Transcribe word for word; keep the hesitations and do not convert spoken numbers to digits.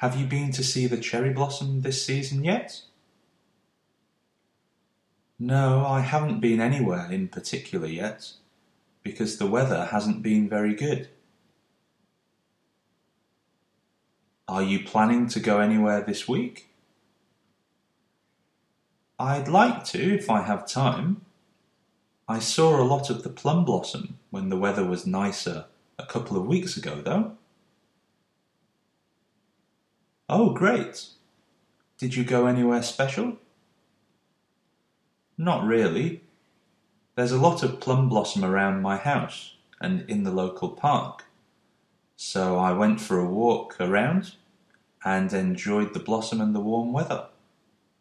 Have you been to see the cherry blossom this season yet? No, I haven't been anywhere in particular yet, because the weather hasn't been very good. Are you planning to go anywhere this week? I'd like to if I have time. I saw a lot of the plum blossom when the weather was nicer a couple of weeks ago, though. Oh, great! Did you go anywhere special? Not really. There's a lot of plum blossom around my house and in the local park. So I went for a walk around and enjoyed the blossom and the warm weather.